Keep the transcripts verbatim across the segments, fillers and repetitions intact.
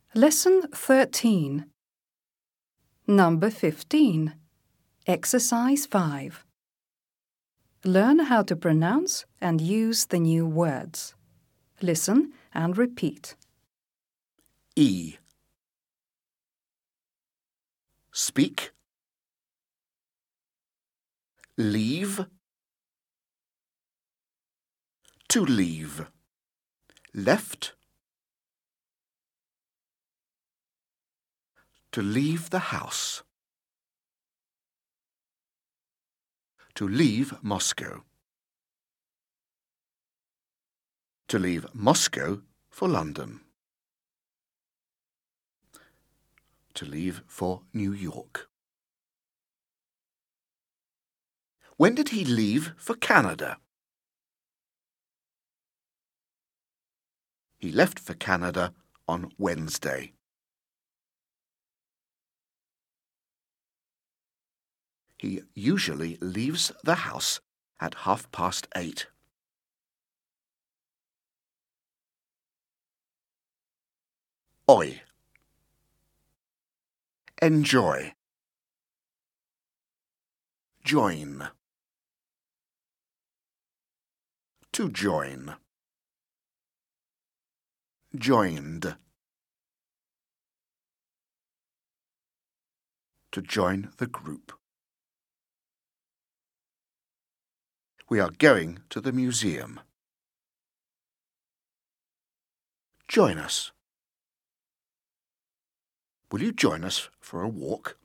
Lesson thirteen. Number fifteen. Exercise five. Learn how to pronounce and use the new words. Listen and repeat. E. Speak. Leave. To leave. Left. To leave the house. To leave Moscow. To leave Moscow for London. To leave for New York. When did he leave for Canada? He left for Canada on Wednesday. He usually leaves the house at half past eight. Oi. Enjoy. Join. To join. Joined. To join the group. We are going to the museum. Join us. Will you join us for a walk?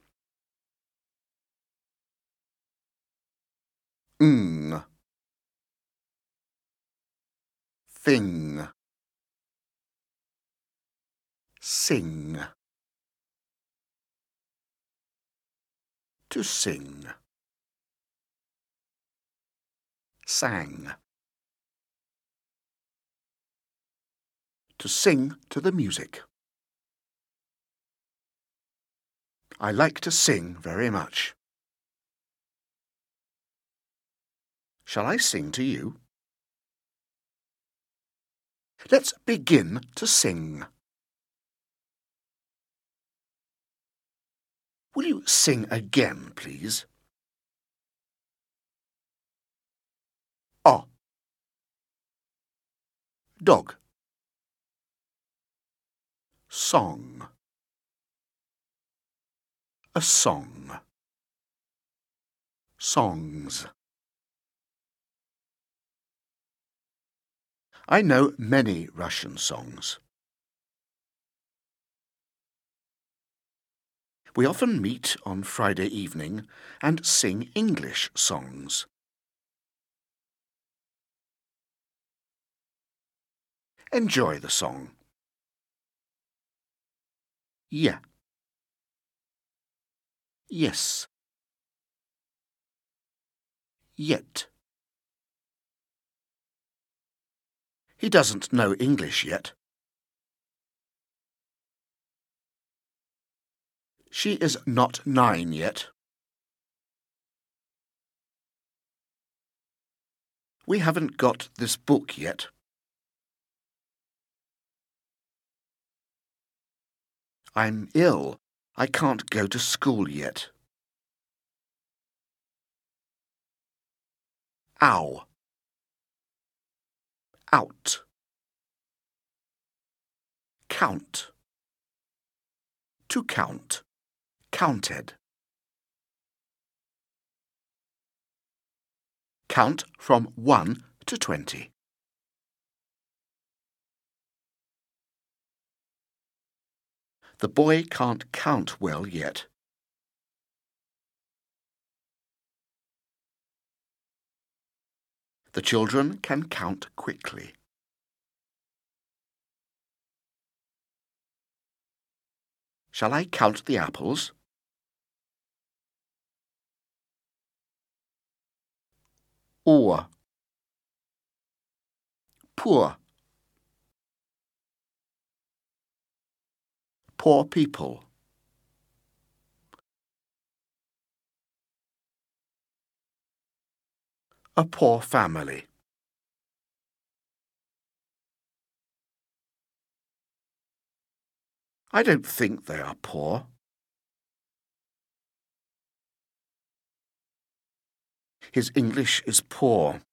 Ng. Thing. Sing. To sing. Sang. To sing to the music. I like to sing very much. Shall I sing to you? Let's begin to sing. Will you sing again, please? O. Dog. Song. A song. Songs. I know many Russian songs. We often meet on Friday evening and sing English songs. Enjoy the song. Yeah. Yes. Yet. He doesn't know English yet. She is not nine yet. We haven't got this book yet. I'm ill. I can't go to school yet. Ow. Out. Count. To count. Counted. Count from one to twenty. The boy can't count well yet. The children can count quickly. Shall I count the apples? Or. Poor. Poor people. A poor family. I don't think they are poor. His English is poor.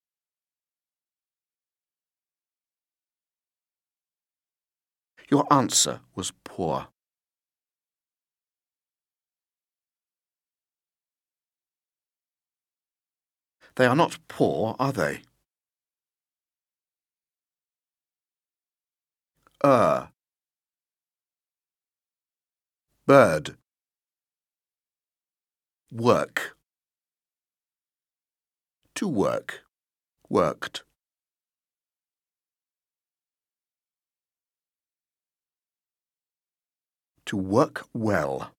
Your answer was poor. They are not poor, are they? Er. Bird. Work. To work. Worked. To work well.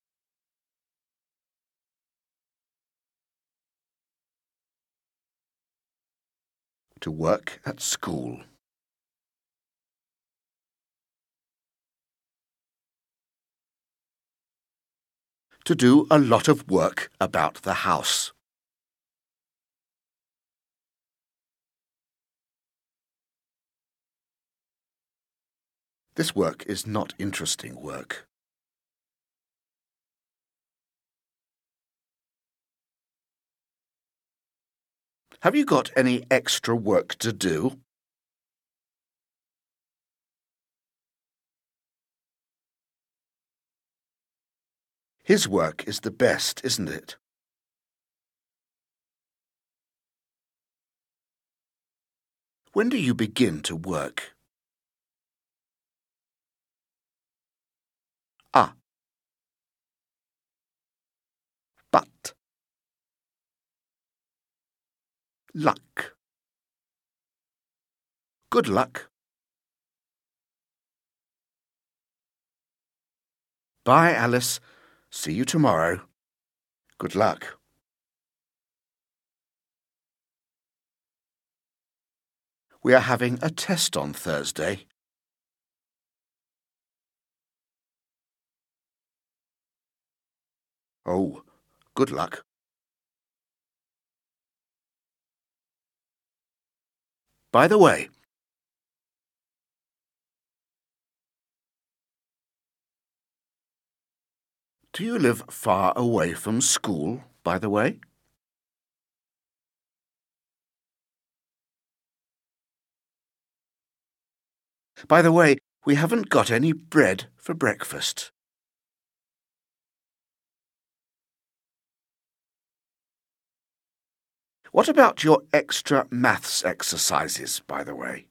To work at school. To do a lot of work about the house. This work is not interesting work. Have you got any extra work to do? His work is the best, isn't it? When do you begin to work? Ah. But. Luck. Good luck. Bye, Alice. See you tomorrow. Good luck. We are having a test on Thursday. Oh, good luck. By the way, do you live far away from school, by the way? By the way, we haven't got any bread for breakfast. What about your extra maths exercises, by the way?